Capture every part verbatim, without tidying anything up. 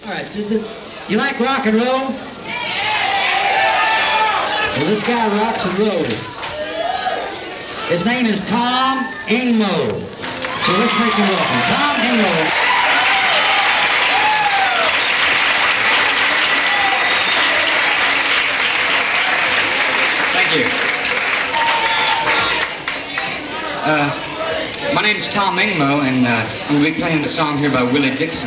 All right, you like rock and roll? Well, this guy rocks and rolls. His name is Tom Ingmo. So let's make him welcome. Tom Ingmo. Thank you. Uh, my name is Tom Ingmo, and uh, I'm going to be playing the song here by Willie Dixon.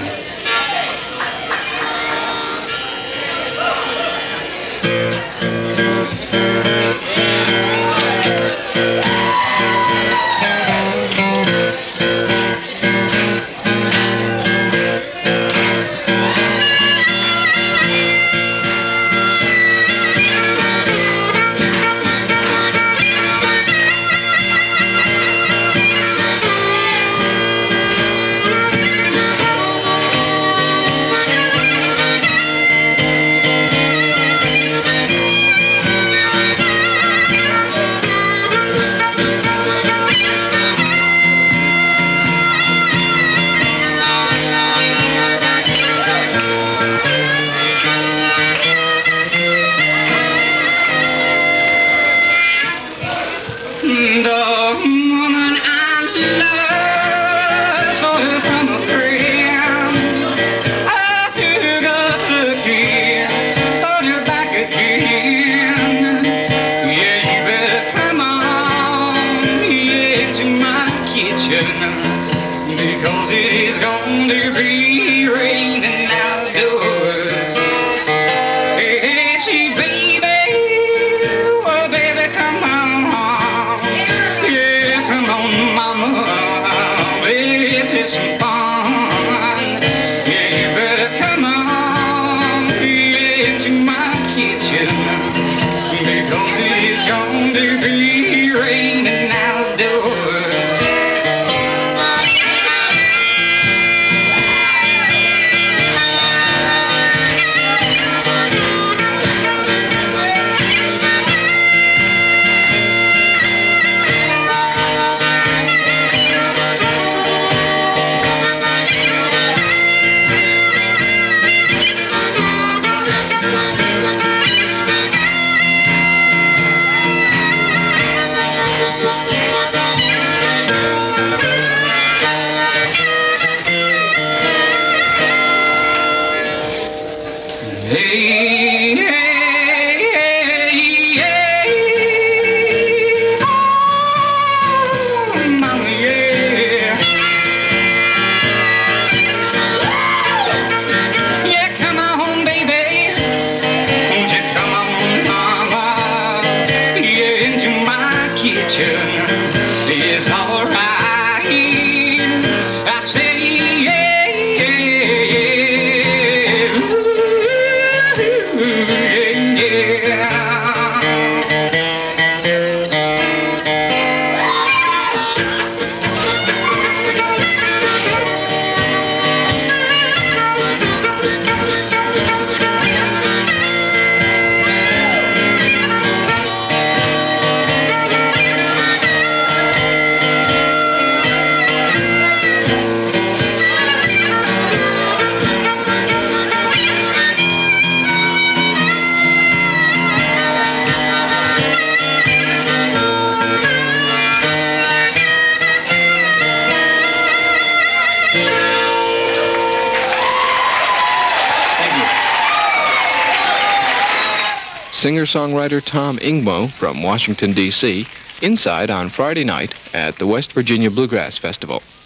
Because it is going to be raining outdoors. Hey, she, baby, oh, baby, come on. Yeah, come on, mama, baby, let's have some fun. Yeah, you better come on, yeah, into my kitchen. Because it is going to be raining outdoors. Hey, hey, hey, hey, oh, mama, yeah. Yeah, come on, baby. Won't you come on, mama? Yeah, into my kitchen. It's all right. I say, yeah, yeah, yeah. Singer-songwriter Tom Ingmo from Washington, D C, inside on Friday night at the West Virginia Bluegrass Festival.